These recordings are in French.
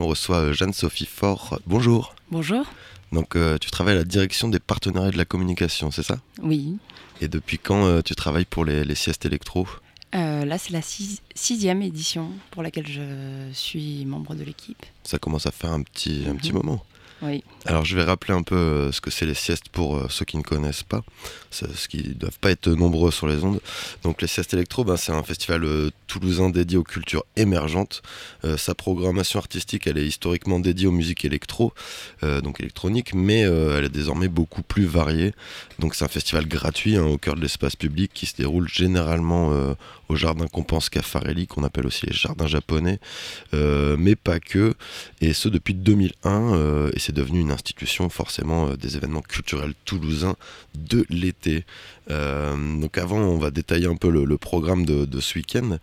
On reçoit Jeanne-Sophie Faure. Bonjour. Bonjour. Donc tu travailles à la direction des partenariats de la communication, c'est ça ? Oui. Et depuis quand tu travailles pour les siestes électro ? Là, c'est la sixième édition pour laquelle je suis membre de l'équipe. Ça commence à faire un petit moment. Oui. Alors je vais rappeler un peu ce que c'est les siestes pour ceux qui ne connaissent pas, ceux qui ne doivent pas être nombreux sur les ondes. Donc les siestes électro, c'est un festival toulousain dédié aux cultures émergentes. Sa programmation artistique, elle est historiquement dédiée aux musiques électro, donc électroniques, mais elle est désormais beaucoup plus variée. Donc c'est un festival gratuit au cœur de l'espace public qui se déroule généralement au jardin Compense Caffarelli, qu'on appelle aussi les jardins japonais, mais pas que, et ce depuis 2001, et c'est devenu une institution forcément des événements culturels toulousains de l'été. Donc avant, on va détailler un peu le programme de ce week-end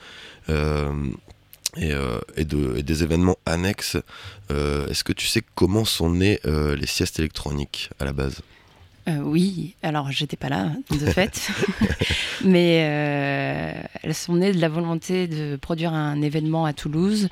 et des événements annexes. Est-ce que tu sais comment sont nées les siestes électroniques à la base ? Oui, alors j'étais pas là de fait, mais elles sont nées de la volonté de produire un événement à Toulouse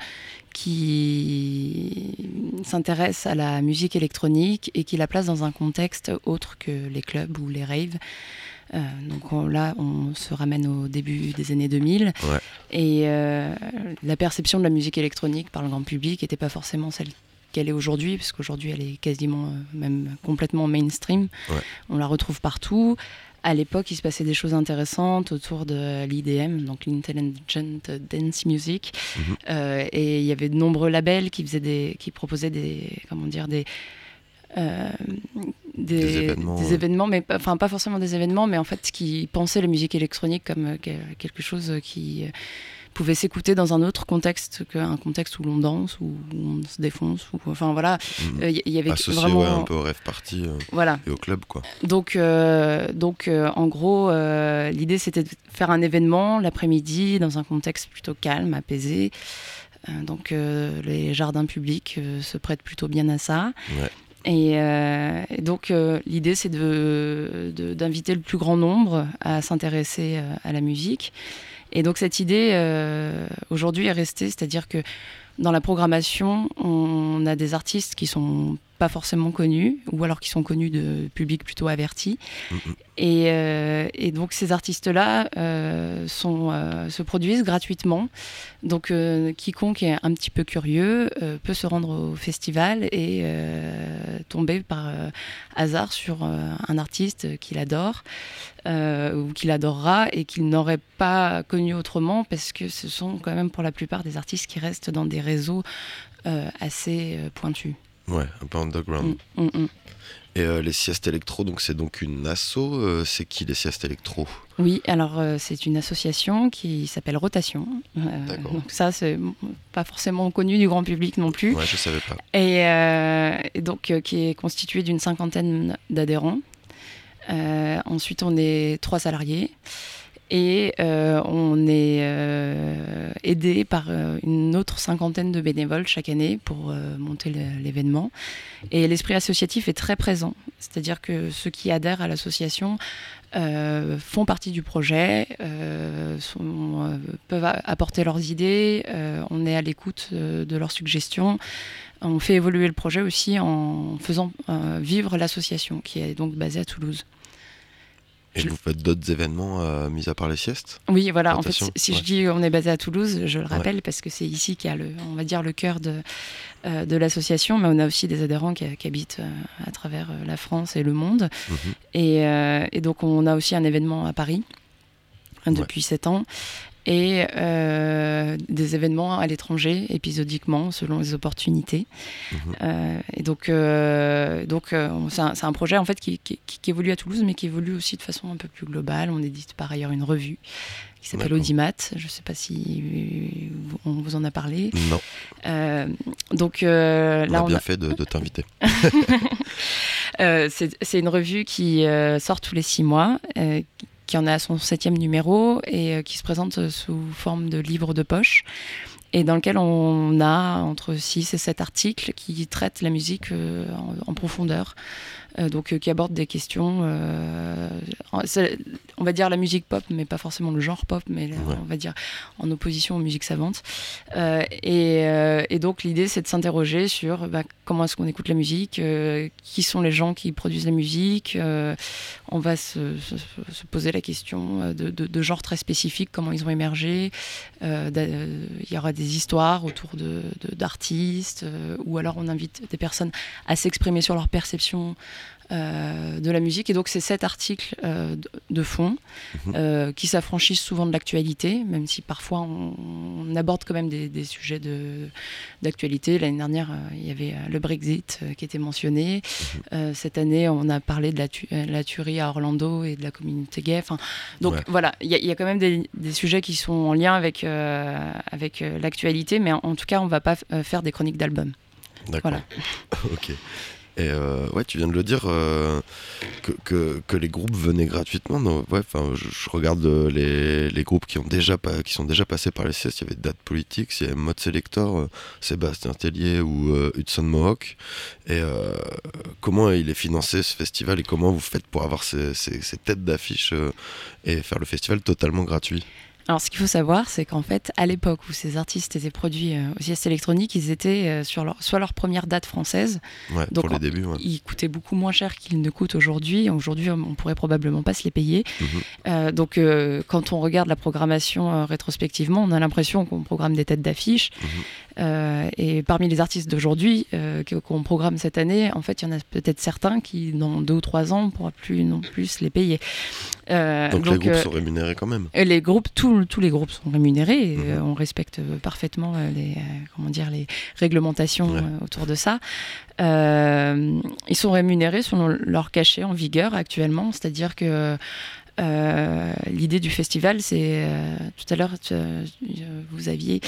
qui s'intéresse à la musique électronique et qui la place dans un contexte autre que les clubs ou les raves. Donc là, on se ramène au début des années 2000. Ouais. Et la perception de la musique électronique par le grand public n'était pas forcément celle qu'elle est aujourd'hui, parce qu'aujourd'hui elle est quasiment, même complètement mainstream. Ouais. On la retrouve partout. À l'époque, il se passait des choses intéressantes autour de l'IDM, donc l'Intelligent Dance Music. Et il y avait de nombreux labels qui proposaient des événements, mais pas forcément des événements, mais en fait qui pensaient la musique électronique comme quelque chose qui pouvait s'écouter dans un autre contexte qu'un contexte où l'on danse, où on se défonce, enfin voilà. Il y avait associé vraiment un peu au rave party voilà. Et au club, quoi. Donc en gros, l'idée c'était de faire un événement l'après-midi dans un contexte plutôt calme, apaisé. Donc les jardins publics se prêtent plutôt bien à ça. Ouais. Et donc l'idée c'est d'inviter le plus grand nombre à s'intéresser à la musique. Et donc cette idée aujourd'hui est restée, c'est-à-dire que dans la programmation, on a des artistes qui sont pas forcément connus, ou alors qui sont connus de publics plutôt avertis. Et donc ces artistes-là se produisent gratuitement. Donc quiconque est un petit peu curieux peut se rendre au festival et tomber par hasard sur un artiste qu'il adore ou qu'il adorera et qu'il n'aurait pas connu autrement, parce que ce sont quand même pour la plupart des artistes qui restent dans des réseaux assez pointus. Ouais, un peu underground. Et les siestes électro, donc c'est donc une asso. C'est qui les siestes électro ? Oui, alors c'est une association qui s'appelle Rotation. D'accord. Donc ça, c'est pas forcément connu du grand public non plus. Ouais, je savais pas. Et donc qui est constituée d'une 50aine d'adhérents. Ensuite, on est 3 salariés. Et on est aidé par une autre 50aine de bénévoles chaque année pour monter l'événement. Et l'esprit associatif est très présent. C'est-à-dire que ceux qui adhèrent à l'association font partie du projet, peuvent apporter leurs idées, on est à l'écoute de leurs suggestions. On fait évoluer le projet aussi en faisant vivre l'association, qui est donc basée à Toulouse. Et vous faites d'autres événements mis à part les siestes ? Oui, voilà. Rotation, en fait, si je dis on est basé à Toulouse, je le rappelle parce que c'est ici qu'il y a le cœur de l'association, mais on a aussi des adhérents qui habitent à travers la France et le monde. Et donc on a aussi un événement à Paris depuis 7 ans. Et des événements à l'étranger, épisodiquement, selon les opportunités. Et donc c'est un projet en fait qui évolue à Toulouse, mais qui évolue aussi de façon un peu plus globale. On édite par ailleurs une revue qui s'appelle Audimat. Je ne sais pas si on vous en a parlé. Non. Donc là, on a bien fait de t'inviter. C'est une revue qui sort tous les 6 mois, qui en a son 7e numéro et qui se présente sous forme de livre de poche. et dans lequel on a entre 6 et 7 articles qui traitent la musique en profondeur. Donc qui abordent des questions, on va dire la musique pop, mais pas forcément le genre pop, mais on va dire en opposition aux musiques savantes. Et donc l'idée, c'est de s'interroger sur comment est-ce qu'on écoute la musique, qui sont les gens qui produisent la musique. On va se poser la question de genres très spécifiques, comment ils ont émergé. Il y aura des histoires autour d'artistes, ou alors on invite des personnes à s'exprimer sur leur perception de la musique. Et donc c'est 7 articles de fond qui s'affranchissent souvent de l'actualité, même si parfois on aborde quand même des sujets d'actualité. L'année dernière, il y avait le Brexit qui était mentionné. Cette année, on a parlé de la tuerie à Orlando et de la communauté gay. Donc voilà, il y a quand même des sujets qui sont en lien avec l'actualité, mais en tout cas, on ne va pas faire des chroniques d'albums. D'accord. Voilà. Ok. Et tu viens de le dire, que les groupes venaient gratuitement. Je regarde les groupes qui sont déjà passés par les siestes. Il y avait Date Politics, il y avait Mode Selector, Sébastien Tellier ou Hudson Mohawk. Et comment il est financé ce festival et comment vous faites pour avoir ces têtes d'affiche et faire le festival totalement gratuit? Alors, ce qu'il faut savoir, c'est qu'en fait, à l'époque où ces artistes étaient produits aux siestes électroniques, ils étaient sur soit leur première date française. Donc, pour les débuts. Ils coûtaient beaucoup moins cher qu'ils ne coûtent aujourd'hui. Aujourd'hui, on pourrait probablement pas se les payer. Donc, quand on regarde la programmation rétrospectivement, on a l'impression qu'on programme des têtes d'affiche. Et parmi les artistes d'aujourd'hui qu'on programme cette année, en fait, il y en a peut-être certains qui, dans 2 ou 3 ans, ne pourra plus non plus se les payer. Donc les groupes sont rémunérés quand même. Les groupes, tous les groupes sont rémunérés et on respecte parfaitement les réglementations autour de ça. Ils sont rémunérés selon leur cachet en vigueur actuellement, c'est-à-dire que l'idée du festival, c'est tout à l'heure vous aviez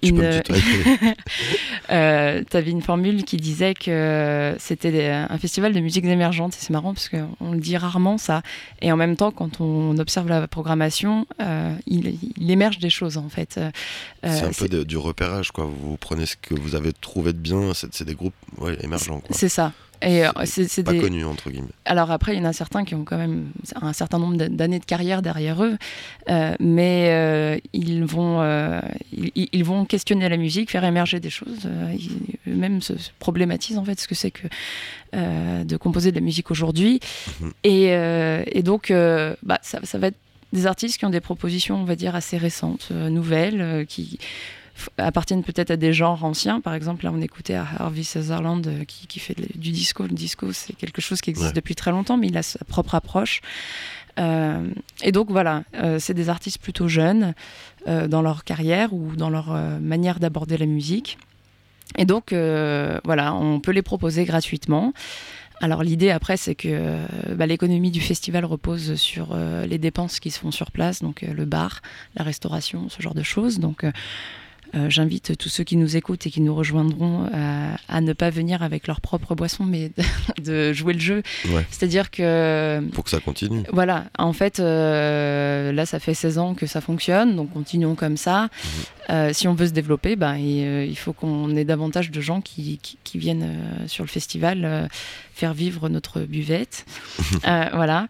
t'avais une formule qui disait que c'était un festival de musiques émergentes, et c'est marrant parce qu'on le dit rarement ça, et en même temps quand on observe la programmation, il émerge des choses en fait. C'est un peu du repérage, quoi. Vous prenez ce que vous avez trouvé de bien, c'est des groupes émergents, quoi. C'est ça. Et c'est pas connu entre guillemets. Alors après, il y en a certains qui ont quand même un certain nombre d'années de carrière derrière eux, mais ils vont questionner la musique, faire émerger des choses. Eux-mêmes se problématisent en fait ce que c'est que de composer de la musique aujourd'hui. Et donc, ça va être des artistes qui ont des propositions, on va dire, assez récentes, nouvelles, qui appartiennent peut-être à des genres anciens. Par exemple, là, on écoutait à Harvey Sutherland qui fait du disco. Le disco, c'est quelque chose qui existe depuis très longtemps, mais il a sa propre approche. Et donc, voilà, c'est des artistes plutôt jeunes dans leur carrière ou dans leur manière d'aborder la musique. Et donc, on peut les proposer gratuitement. Alors l'idée après, c'est que l'économie du festival repose sur les dépenses qui se font sur place, donc le bar, la restauration, ce genre de choses. Donc j'invite tous ceux qui nous écoutent et qui nous rejoindront à ne pas venir avec leur propre boisson, mais de jouer le jeu. C'est-à-dire que... Pour que ça continue. Voilà, en fait, là, ça fait 16 ans que ça fonctionne, donc continuons comme ça. Si on veut se développer, il faut qu'on ait davantage de gens qui viennent sur le festival faire vivre notre buvette. Voilà.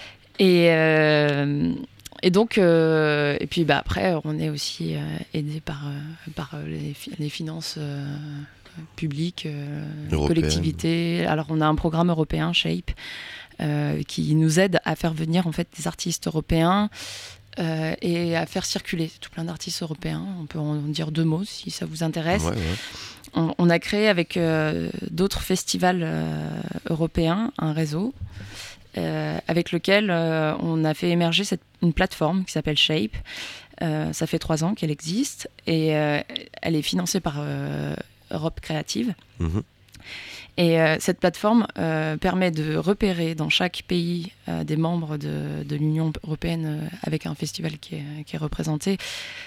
Et donc, et puis après, on est aussi aidé par les finances publiques, collectivités. Alors, on a un programme européen, SHAPE, qui nous aide à faire venir en fait des artistes européens et à faire circuler tout plein d'artistes européens. On peut en dire 2 mots si ça vous intéresse. On a créé avec d'autres festivals européens un réseau avec lequel on a fait émerger une plateforme qui s'appelle SHAPE. Ça fait 3 ans qu'elle existe et elle est financée par Europe Créative. Et cette plateforme permet de repérer dans chaque pays des membres de l'Union européenne avec un festival qui est représenté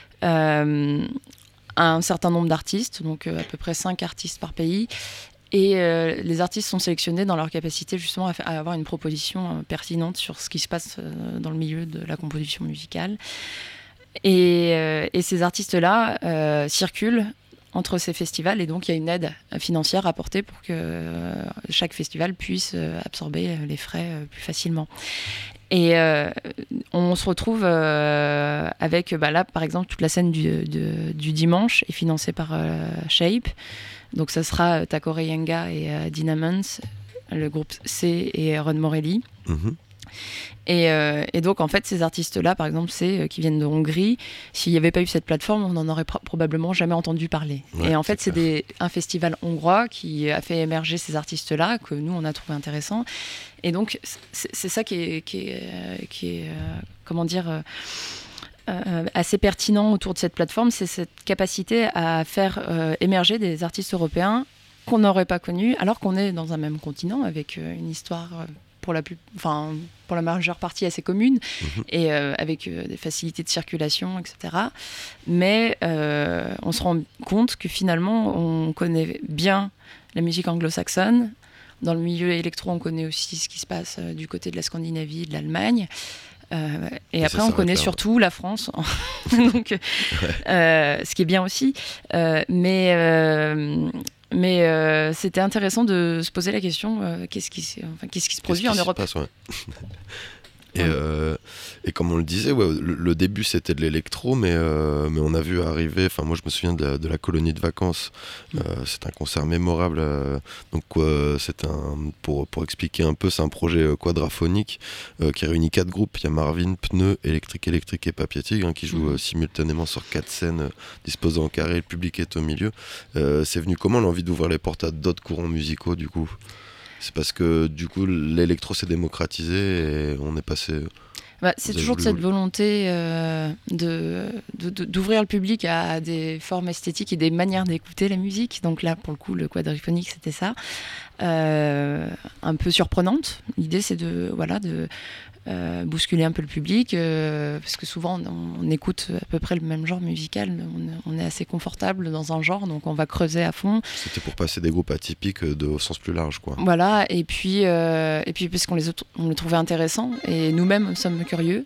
un certain nombre d'artistes, donc à peu près 5 artistes par pays. Et les artistes sont sélectionnés dans leur capacité justement à avoir une proposition pertinente sur ce qui se passe dans le milieu de la composition musicale. Et ces artistes-là circulent entre ces festivals, et donc il y a une aide financière apportée pour que chaque festival puisse absorber les frais plus facilement. Et on se retrouve avec, là, par exemple, toute la scène du dimanche est financée par Shape. Donc ça sera Takore Yenga et Dynamons, le groupe C et Ron Morelli. Mhm. Et donc, en fait, ces artistes-là, par exemple, qui viennent de Hongrie, s'il n'y avait pas eu cette plateforme, on n'en aurait probablement jamais entendu parler. Ouais, et en fait, c'est un festival hongrois qui a fait émerger ces artistes-là, que nous, on a trouvé intéressant. Et donc, c'est ça qui est comment dire, assez pertinent autour de cette plateforme, c'est cette capacité à faire émerger des artistes européens qu'on n'aurait pas connus, alors qu'on est dans un même continent, avec une histoire... pour la majeure partie assez commune, et avec des facilités de circulation, etc. Mais on se rend compte que finalement, on connaît bien la musique anglo-saxonne. Dans le milieu électro, on connaît aussi ce qui se passe du côté de la Scandinavie, de l'Allemagne. Et après, on connaît surtout la France, donc, ce qui est bien aussi. Mais c'était intéressant de se poser la question qu'est-ce qui se produit en Europe. Et comme on le disait, le début c'était de l'électro, mais on a vu arriver, moi je me souviens de la colonie de vacances, c'est un concert mémorable, pour expliquer un peu, c'est un projet quadraphonique qui réunit 4 groupes, il y a Marvin, Pneu, Électrique et Papier Tigre qui jouent simultanément sur 4 scènes disposées en carré, le public est au milieu. C'est venu comment l'envie d'ouvrir les portes à d'autres courants musicaux du coup ? C'est parce que du coup l'électro s'est démocratisé et on est passé... c'est toujours de cette volonté d'ouvrir le public à des formes esthétiques et des manières d'écouter la musique. Donc là, pour le coup, le quadraphonique, c'était ça. Un peu surprenante. L'idée, c'est de bousculer un peu le public, parce que souvent, on écoute à peu près le même genre musical. On est assez confortable dans un genre, donc on va creuser à fond. C'était pour passer des groupes atypiques au sens plus large, quoi. Voilà, et puis parce qu'on les trouvait intéressants, et nous-mêmes sommes curieux.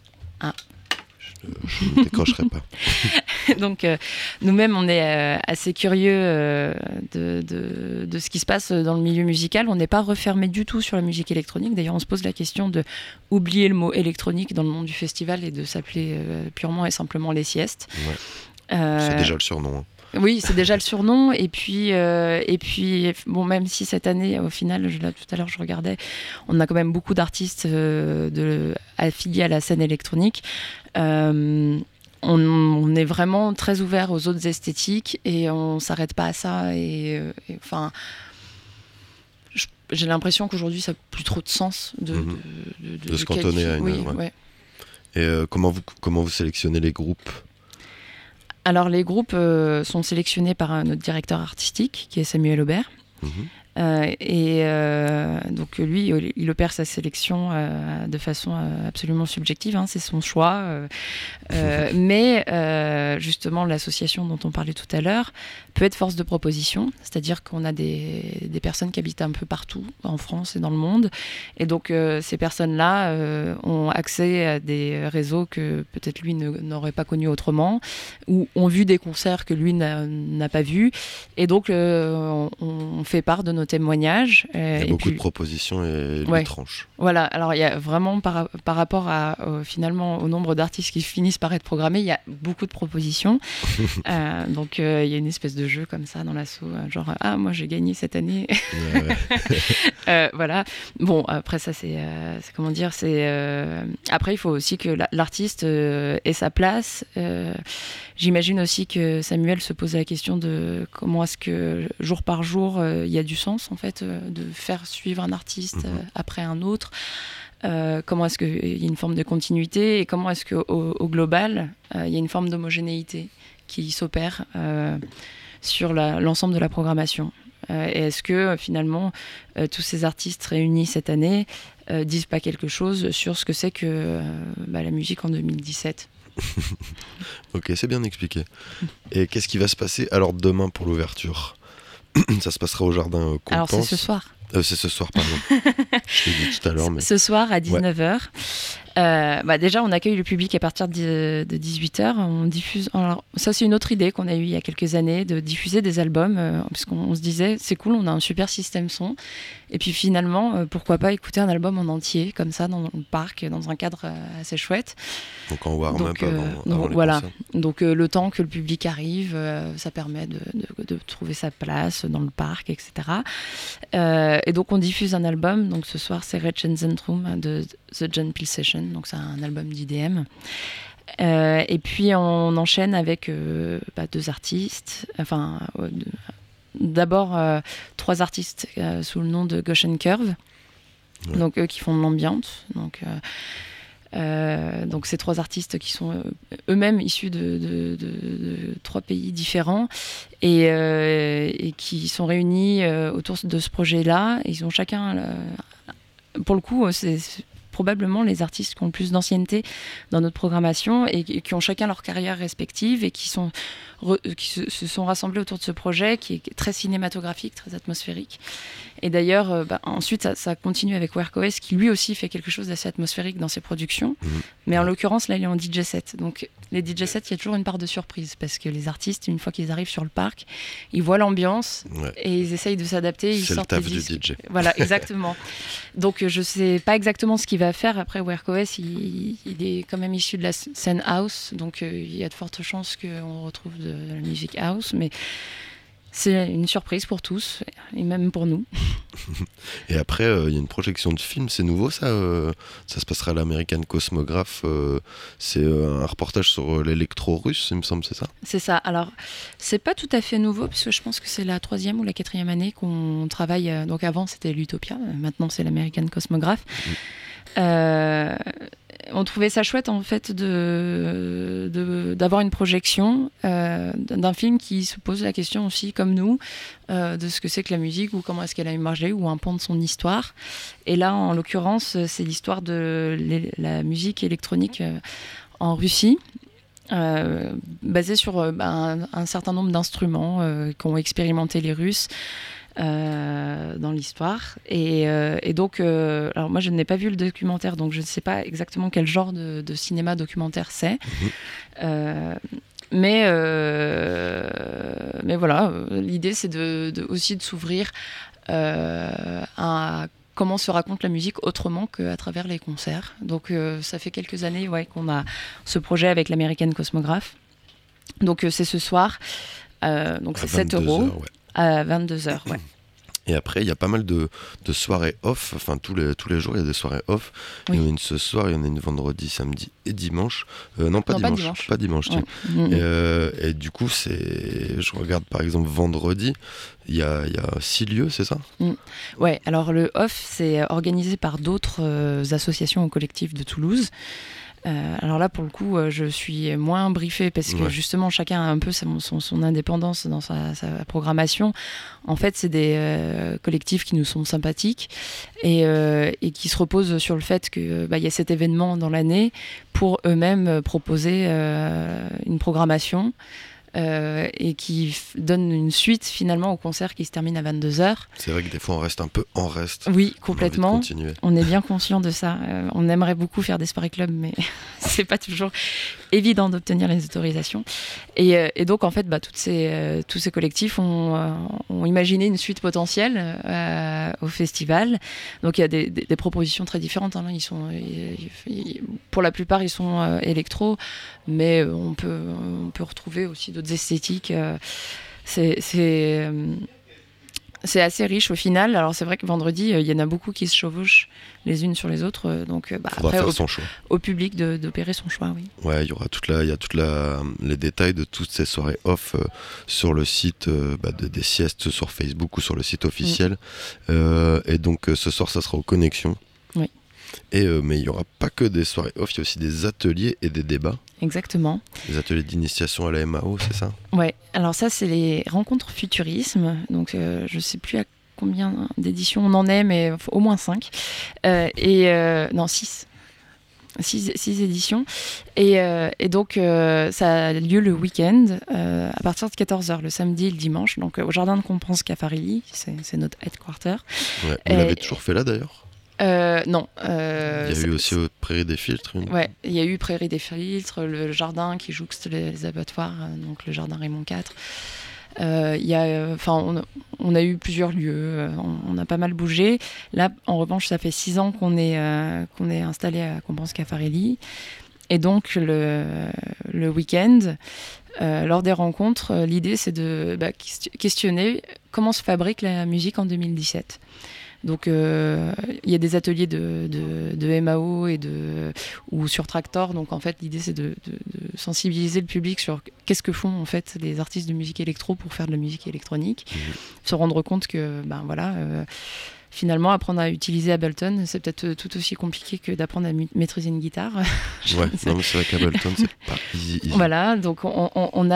Je ne décrocherai pas. Donc nous-mêmes, on est assez curieux de ce qui se passe dans le milieu musical. On n'est pas refermé du tout sur la musique électronique. D'ailleurs, on se pose la question de oublier le mot électronique dans le monde du festival et de s'appeler purement et simplement les siestes. Ouais. C'est déjà le surnom. Hein. Oui, c'est déjà le surnom. Et puis, même si cette année, au final, tout à l'heure, je regardais, on a quand même beaucoup d'artistes affiliés à la scène électronique. On est vraiment très ouvert aux autres esthétiques et on s'arrête pas à ça. J'ai l'impression qu'aujourd'hui, ça n'a plus trop de sens de se cantonner à une... Oui, ouais. Et comment vous sélectionnez les groupes ? Alors, les groupes sont sélectionnés par notre directeur artistique, qui est Samuel Aubert. Donc lui, il opère sa sélection de façon absolument subjective, c'est son choix. Mais justement, l'association dont on parlait tout à l'heure peut être force de proposition, c'est-à-dire qu'on a des personnes qui habitent un peu partout en France et dans le monde. Et donc, ces personnes-là ont accès à des réseaux que peut-être lui n'aurait pas connus autrement, ou ont vu des concerts que lui n'a pas vus. Et donc, on fait part de nos témoignages. Il y a beaucoup de propositions et lui tranche. Voilà, alors il y a vraiment par rapport finalement au nombre d'artistes qui finissent par être programmés, il y a beaucoup de propositions. Donc il y a une espèce de jeu comme ça dans l'assaut, genre moi j'ai gagné cette année. Voilà. Bon, après ça c'est comment dire, après il faut aussi que l'artiste ait sa place. J'imagine aussi que Samuel se pose la question de comment est-ce que jour par jour il y a du sens en fait de faire suivre un artiste après un autre. Comment est-ce qu'il y a une forme de continuité et comment est-ce qu'au global il y a une forme d'homogénéité qui s'opère sur l'ensemble de la programmation. Et est-ce que finalement tous ces artistes réunis cette année disent pas quelque chose sur ce que c'est que la musique en 2017? Ok, c'est bien expliqué. Et qu'est-ce qui va se passer alors demain pour l'ouverture? Ça se passera au jardin Compense. Alors c'est ce soir. C'est ce soir, pardon. Je l'ai dit tout à l'heure. Mais... Ce soir à 19h. Déjà, on accueille le public à partir de 18h. On diffuse. Alors, ça, c'est une autre idée qu'on a eue il y a quelques années, de diffuser des albums, parce qu'on se disait, c'est cool, on a un super système son. Et puis finalement, pourquoi pas écouter un album en entier, comme ça, dans le parc, dans un cadre assez chouette. Donc en warm-up avant les voilà. concerts. Donc le temps que le public arrive, ça permet de trouver sa place dans le parc, etc. Et donc on diffuse un album. Donc ce soir, c'est Rechen Zentrum de The John Peel Session. Donc c'est un album d'IDM. Et puis on enchaîne avec 2 artistes. D'abord 3 artistes sous le nom de Goshen Curve. Ouais. Donc eux qui font de l'ambiance. Donc ces 3 artistes qui sont eux-mêmes issus de 3 pays différents et qui sont réunis autour de ce projet-là. Ils ont chacun, pour le coup, c'est probablement les artistes qui ont le plus d'ancienneté dans notre programmation et qui ont chacun leur carrière respective et qui se sont rassemblés autour de ce projet qui est très cinématographique, très atmosphérique. Et d'ailleurs, ensuite, ça continue avec WorkOS qui lui aussi fait quelque chose d'assez atmosphérique dans ses productions. Mais en l'occurrence, là, il est en DJ set. Donc, les DJ sets, il y a toujours une part de surprise parce que les artistes, une fois qu'ils arrivent sur le parc, ils voient l'ambiance et ils essayent de s'adapter. C'est le taf du DJ. Voilà, exactement. Donc, je ne sais pas exactement ce qu'il va faire. Après, WorkOS, il est quand même issu de la scène house. Donc, il y a de fortes chances qu'on retrouve de la musique house. Mais c'est une surprise pour tous, et même pour nous. Et après, il y a une projection de film, c'est nouveau ça se passera à l'American Cosmograph. C'est un reportage sur l'électro-russe, il me semble, c'est ça ? C'est ça. Alors, c'est pas tout à fait nouveau, parce que je pense que c'est la 3e ou la 4e année qu'on travaille. Donc avant, c'était l'Utopia, maintenant c'est l'American Cosmograph. On trouvait ça chouette en fait d'avoir une projection d'un film qui se pose la question aussi comme nous de ce que c'est que la musique ou comment est-ce qu'elle a émergé ou un pan de son histoire. Et là en l'occurrence c'est l'histoire de la musique électronique en Russie. Basée sur un certain nombre d'instruments qu'ont expérimenté les Russes dans l'histoire et donc alors moi je n'ai pas vu le documentaire donc je ne sais pas exactement quel genre de cinéma documentaire c'est mais voilà l'idée c'est aussi de s'ouvrir à comment se raconte la musique autrement qu'à travers les concerts. Donc ça fait quelques années qu'on a ce projet avec l'American Cosmograph. Donc c'est ce soir, donc c'est 7 € à 22h. Ouais. Et après, il y a pas mal de soirées off. Enfin, tous les jours, il y a des soirées off. Oui. Il y en a une ce soir, il y en a une vendredi, samedi et dimanche. Non, pas dimanche. Pas dimanche. Ouais. Et du coup, je regarde par exemple vendredi, il y a 6 lieux, c'est ça ? Ouais, alors le off, c'est organisé par d'autres associations ou collectifs de Toulouse. Alors là, pour le coup, je suis moins briefée parce que justement, chacun a un peu son indépendance dans sa programmation. En fait, c'est des collectifs qui nous sont sympathiques et qui se reposent sur le fait qu'il y a cet événement dans l'année pour eux-mêmes proposer une programmation. Et qui donne une suite finalement au concert qui se termine à 22h. C'est vrai que des fois on reste un peu en reste. Oui, complètement. On est bien conscient de ça. On aimerait beaucoup faire des soirées clubs, mais c'est pas toujours évident d'obtenir les autorisations. Et donc en fait, tous ces collectifs ont imaginé une suite potentielle au festival. Donc il y a des propositions très différentes. Hein. Pour la plupart, ils sont électro, mais on peut retrouver aussi d'autres esthétiques. C'est assez riche au final. Alors c'est vrai que vendredi, il y en a beaucoup qui se chevauchent les unes sur les autres. Donc après, au public d'opérer son choix. Oui. Ouais, il y aura les détails de toutes ces soirées off sur le site des siestes sur Facebook ou sur le site officiel. Et donc ce soir, ça sera aux Connexions. Oui. Mais il n'y aura pas que des soirées off, il y a aussi des ateliers et des débats. Exactement. Les ateliers d'initiation à la MAO, c'est ça ? Ouais, alors ça, c'est les rencontres futurisme. Donc, je ne sais plus à combien d'éditions on en est, mais au moins 5. Non, 6. 6 éditions. Et donc, ça a lieu le week-end, à partir de 14h, le samedi et le dimanche. Donc, au Jardin de Compense Caffarelli, c'est notre headquarter. Ouais, vous l'avez toujours fait là, d'ailleurs ? Non. Il y a eu aussi Prairie des Filtres. Ouais, il y a eu Prairie des Filtres, le jardin qui jouxte les abattoirs, donc le jardin Raymond IV. On a eu plusieurs lieux, on a pas mal bougé. Là, en revanche, ça fait 6 ans qu'on est installé à Compense-Caffarelli. Et donc, le week-end, lors des rencontres, l'idée, c'est de questionner comment se fabrique la musique en 2017. Donc, il y a des ateliers de MAO ou sur Tractor. Donc, en fait, l'idée, c'est de sensibiliser le public sur qu'est-ce que font en fait les artistes de musique électro pour faire de la musique électronique. Se rendre compte que, finalement, apprendre à utiliser Ableton, c'est peut-être tout aussi compliqué que d'apprendre à maîtriser une guitare. Ouais, non, mais c'est vrai qu'Ableton, c'est pas easy. Voilà, donc on a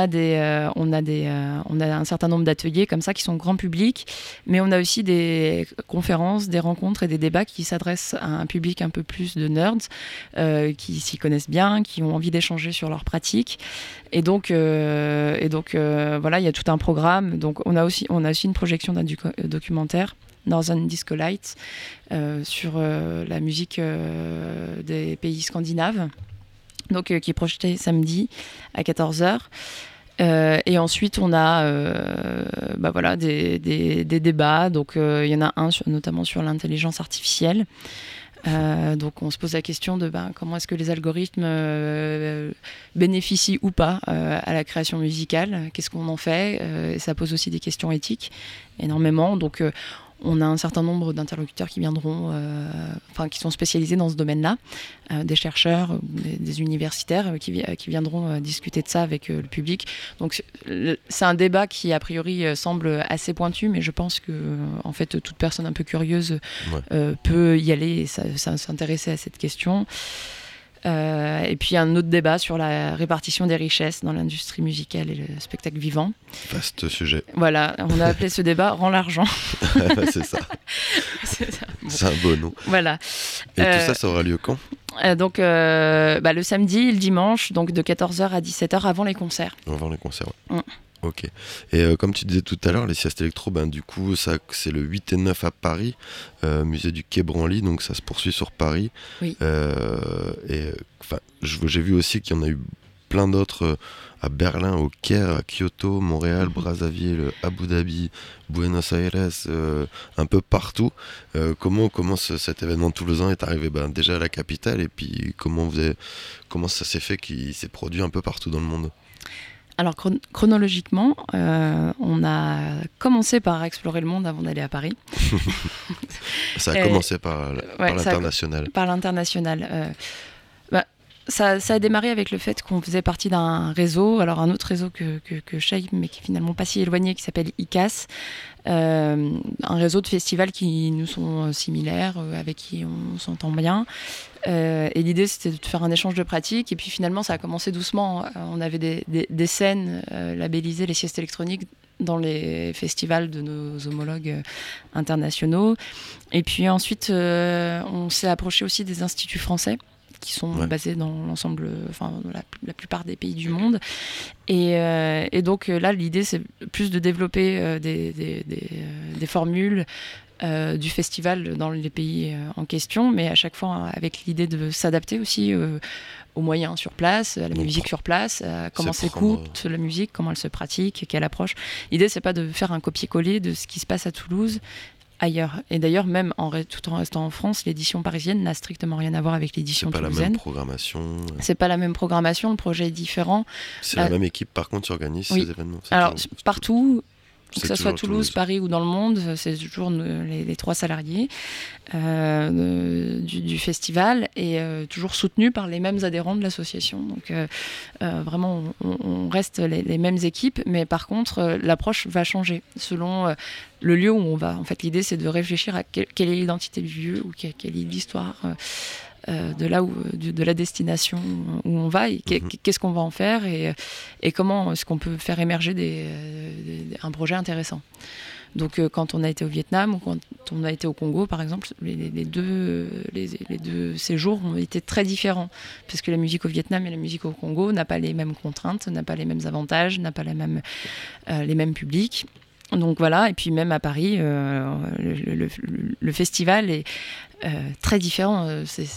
un certain nombre d'ateliers comme ça qui sont grand public, mais on a aussi des conférences, des rencontres et des débats qui s'adressent à un public un peu plus de nerds, qui s'y connaissent bien, qui ont envie d'échanger sur leurs pratiques. Et donc, voilà, il y a tout un programme. Donc, on a aussi une projection d'un documentaire, Northern Disco Lights, sur la musique des pays scandinaves, donc qui est projeté samedi à 14h. Et ensuite, on a des débats. Donc, il y en a un notamment sur l'intelligence artificielle. Donc on se pose la question de comment est-ce que les algorithmes bénéficient ou pas à la création musicale, qu'est-ce qu'on en fait, et ça pose aussi des questions éthiques énormément. Donc on a un certain nombre d'interlocuteurs qui viendront, qui sont spécialisés dans ce domaine-là, des chercheurs, des universitaires qui viendront discuter de ça avec le public. Donc c'est un débat qui a priori semble assez pointu, mais je pense que en fait toute personne un peu curieuse peut y aller et s'intéresser à cette question. Et puis un autre débat sur la répartition des richesses dans l'industrie musicale et le spectacle vivant. Vaste sujet. Voilà, on a appelé ce débat « Rends l'argent ». C'est ça. Bon. C'est un beau nom. Voilà. Et tout ça aura lieu quand ? Donc le samedi et le dimanche, donc de 14h à 17h avant les concerts. Avant les concerts, ouais. Ok. Et comme tu disais tout à l'heure, les siestes électro, du coup, ça, c'est le 8 et 9 à Paris, musée du Quai Branly, donc ça se poursuit sur Paris. Oui. J'ai vu aussi qu'il y en a eu plein d'autres à Berlin, au Caire, à Kyoto, Montréal, Brazzaville, Abu Dhabi, Buenos Aires, un peu partout. Comment cet événement toulousain est arrivé déjà à la capitale, et puis comment ça s'est fait qu'il s'est produit un peu partout dans le monde ? Alors chronologiquement, on a commencé par explorer le monde avant d'aller à Paris. Ça a commencé par l'international. Par l'international. Ça a démarré avec le fait qu'on faisait partie d'un réseau, alors un autre réseau que Shape, mais qui est finalement pas si éloigné, qui s'appelle ICAS, un réseau de festivals qui nous sont similaires, avec qui on s'entend bien. Et l'idée, c'était de faire un échange de pratiques. Et puis finalement, ça a commencé doucement. On avait des scènes labellisées, les siestes électroniques, dans les festivals de nos homologues internationaux. Et puis ensuite, on s'est approché aussi des instituts français, qui sont basés dans l'ensemble, dans la plupart des pays du monde. Et donc là, l'idée, c'est plus de développer des formules du festival dans les pays en question, mais à chaque fois avec l'idée de s'adapter aussi aux moyens sur place, à la musique sur place, à comment s'écoute la musique, comment elle se pratique, quelle approche. L'idée, c'est pas de faire un copier-coller de ce qui se passe à Toulouse ailleurs. Et d'ailleurs, même tout en restant en France, l'édition parisienne n'a strictement rien à voir avec l'édition toulousaine. C'est pas la même programmation. C'est pas la même programmation, le projet est différent. C'est la même équipe, par contre, qui organise ces événements. Alors, partout, que ce soit Toulouse, Paris ou dans le monde, c'est toujours les 3 salariés du festival, et toujours soutenus par les mêmes adhérents de l'association. Donc vraiment, on reste les mêmes équipes, mais par contre, l'approche va changer selon le lieu où on va. En fait, l'idée, c'est de réfléchir à quelle est l'identité du lieu, ou quelle est l'histoire de la destination où on va, et qu'est-ce qu'on va en faire, et comment est-ce qu'on peut faire émerger un projet intéressant. Donc quand on a été au Vietnam ou quand on a été au Congo, par exemple, les deux séjours ont été très différents, parce que la musique au Vietnam et la musique au Congo n'a pas les mêmes contraintes, n'a pas les mêmes avantages, n'a pas les mêmes publics. Donc voilà, et puis même à Paris, le festival est très différent.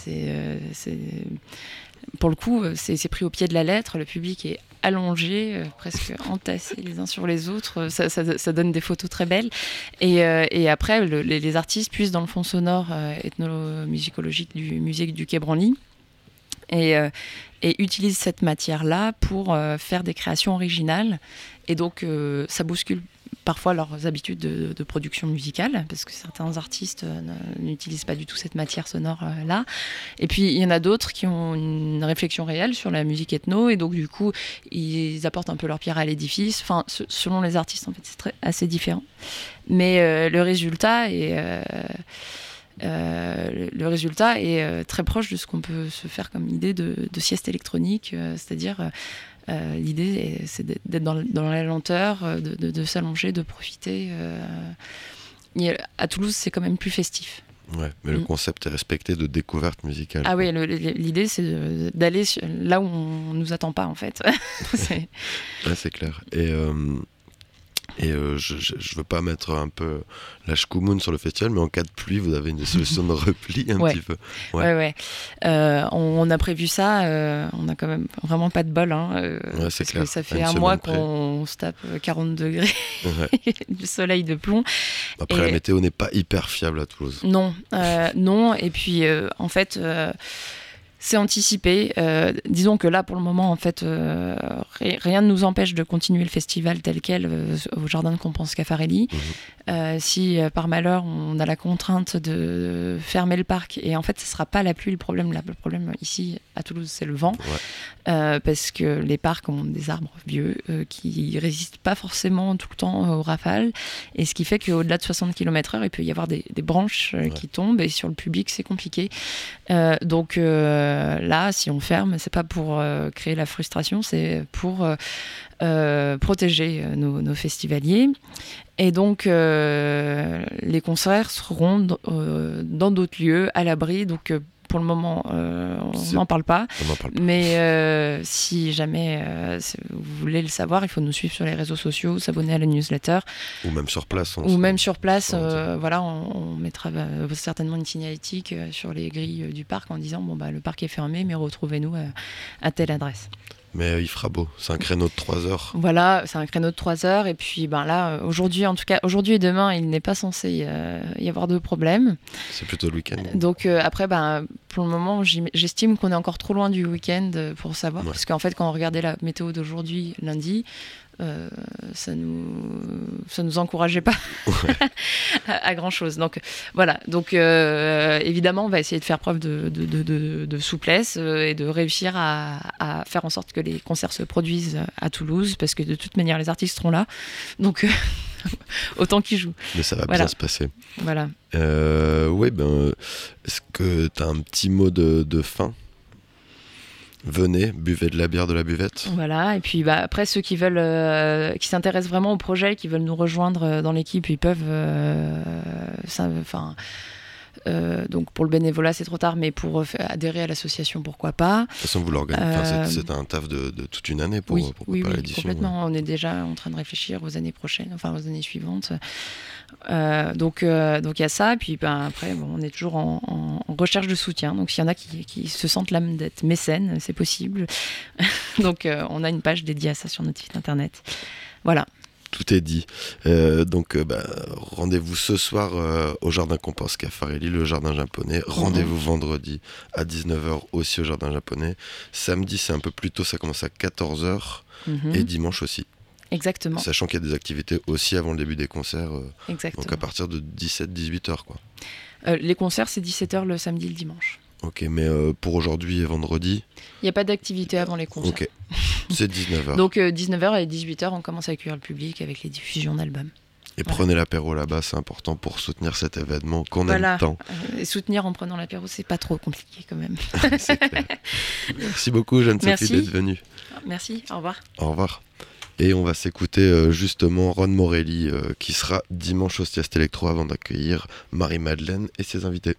Pour le coup, c'est pris au pied de la lettre. Le public est allongé, presque entassés les uns sur les autres. Ça donne des photos très belles. Et après, les artistes puissent dans le fond sonore ethnomusicologique du musée du Quai Branly et utilisent cette matière-là pour faire des créations originales. Et donc, ça bouscule parfois leurs habitudes de production musicale, parce que certains artistes n'utilisent pas du tout cette matière sonore-là. Et puis, il y en a d'autres qui ont une réflexion réelle sur la musique ethno, et donc, du coup, ils apportent un peu leur pierre à l'édifice. Enfin, selon les artistes, en fait, c'est assez différent. Mais le résultat est très proche de ce qu'on peut se faire comme idée de sieste électronique, c'est-à-dire... l'idée, c'est d'être dans la lenteur, de s'allonger, de profiter. À Toulouse, c'est quand même plus festif. Ouais, mais le concept est respecté de découverte musicale. Ah oui, l'idée, c'est d'aller là où on ne nous attend pas, en fait. Ouais, c'est clair. Et je veux pas mettre un peu la chkoumoun sur le festival, mais en cas de pluie, vous avez une solution de repli un petit peu. Ouais. On a prévu ça. On a quand même vraiment pas de bol. C'est parce clair. que ça fait un mois qu'on se tape 40 degrés, du soleil de plomb. Après, la météo n'est pas hyper fiable à Toulouse. Non. Et puis, en fait... c'est anticipé. Disons que là, pour le moment, en fait, rien ne nous empêche de continuer le festival tel quel au Jardin de Compense Caffarelli. Si par malheur, on a la contrainte de fermer le parc, et en fait, ce ne sera pas la pluie le problème. Là, le problème ici, à Toulouse, c'est le vent. Parce que les parcs ont des arbres vieux qui ne résistent pas forcément tout le temps aux rafales. Et ce qui fait qu'au-delà de 60 km/h, il peut y avoir des branches qui tombent, et sur le public, c'est compliqué. Donc là, si on ferme, c'est pas pour créer la frustration, c'est pour protéger nos festivaliers. Et donc, les concerts seront dans d'autres lieux, à l'abri. Donc, pour le moment, on n'en parle pas. Mais si jamais vous voulez le savoir, il faut nous suivre sur les réseaux sociaux, s'abonner à la newsletter. Ou même sur place. Voilà, on mettra certainement une signalétique sur les grilles du parc en disant le parc est fermé, mais retrouvez-nous à telle adresse. Mais il fera beau, c'est un créneau de 3 heures. Voilà, c'est un créneau de 3 heures. Et puis là, aujourd'hui et demain, il n'est pas censé y avoir de problème. C'est plutôt le week-end. Donc après, pour le moment, j'estime qu'on est encore trop loin du week-end pour savoir. Parce qu'en fait, quand on regardait la météo d'aujourd'hui, lundi, ça nous encourageait pas à grand chose. Donc voilà. Donc évidemment, on va essayer de faire preuve de souplesse et de réussir à faire en sorte que les concerts se produisent à Toulouse, parce que de toute manière, les artistes seront là. Donc autant qu'ils jouent. Mais ça va bien se passer. Voilà. Est-ce que tu as un petit mot de fin ? Venez, buvez de la bière de la buvette. Voilà, et puis après, ceux qui veulent, qui s'intéressent vraiment au projet, qui veulent nous rejoindre dans l'équipe, ils peuvent. Donc pour le bénévolat, c'est trop tard, mais pour adhérer à l'association, pourquoi pas. De toute façon, vous l'organisez. C'est un taf de toute une année pour préparer l'édition. Complètement. On est déjà en train de réfléchir aux années prochaines, aux années suivantes. Donc il y a ça, et puis après on est toujours en recherche de soutien, donc s'il y en a qui se sentent l'âme d'être mécènes, c'est possible. Donc on a une page dédiée à ça sur notre site internet. Voilà. Tout est dit. Rendez-vous ce soir au Jardin Compense Caffarelli, le jardin japonais. Rendez-vous vendredi à 19h aussi au jardin japonais. Samedi, c'est un peu plus tôt, ça commence à 14h. Et dimanche aussi. Exactement. Sachant qu'il y a des activités aussi avant le début des concerts. Exactement. Donc à partir de 17-18h, quoi. Les concerts, c'est 17h le samedi et le dimanche. Ok, mais pour aujourd'hui et vendredi... Il n'y a pas d'activité avant les concerts. Ok, c'est 19h. Donc 19h et 18h, on commence à accueillir le public avec les diffusions d'albums. Et prenez l'apéro là-bas, c'est important pour soutenir cet événement qu'on aime tant. Et soutenir en prenant l'apéro, c'est pas trop compliqué quand même. C'est clair. Merci beaucoup, Jeanne-Sophie, d'être venue. Merci, au revoir. Au revoir. Et on va s'écouter justement Ron Morelli qui sera dimanche au Sieste Electro avant d'accueillir Marie-Madeleine et ses invités.